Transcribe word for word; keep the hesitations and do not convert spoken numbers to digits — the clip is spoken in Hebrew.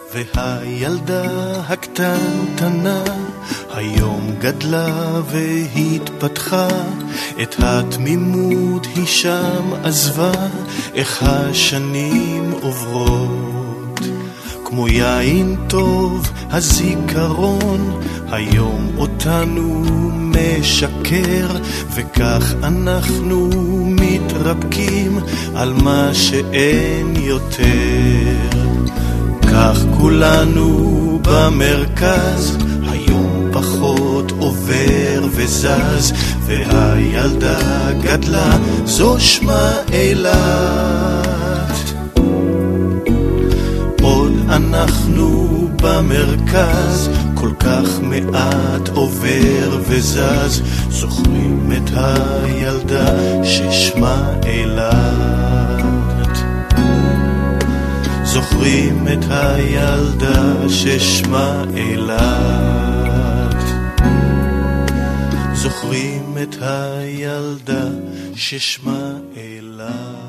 והילדה הקטנטנה היום גדלה והתפתחה, את התמימות היא שם עזבה, איך השנים עוברות. כמו יין טוב הזיכרון היום אותנו משקר, וכך אנחנו מתרפקים על מה שאין יותר. כך כולנו במרכז היום פחות עובר וזז, והילדה גדלה זו שמה אילת. עוד אנחנו במרכז כל כך מעט עובר וזז, זוכרים את הילדה ששמה אילת. זוכרים את הילדה ששמה אילת. זוכרים את הילדה ששמה אילת.